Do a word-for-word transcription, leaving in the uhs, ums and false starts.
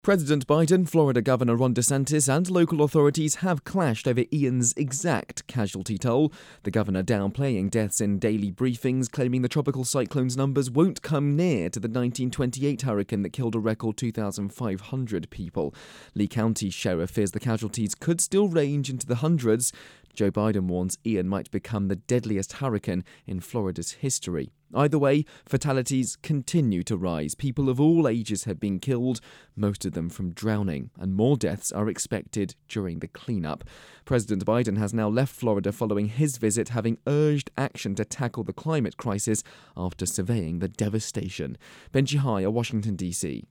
President Biden, Florida Governor Ron DeSantis, and local authorities have clashed over Ian's exact casualty toll. The governor downplaying deaths in daily briefings, claiming the tropical cyclone's numbers won't come near to the nineteen twenty-eight hurricane that killed a record two thousand five hundred people. Lee County Sheriff fears the casualties could still range into the hundreds. Joe Biden warns Ian might become the deadliest hurricane in Florida's history. Either way, fatalities continue to rise. People of all ages have been killed, most of them from drowning, and more deaths are expected during the cleanup. President Biden has now left Florida following his visit, having urged action to tackle the climate crisis after surveying the devastation. Benji Haya, Washington, D C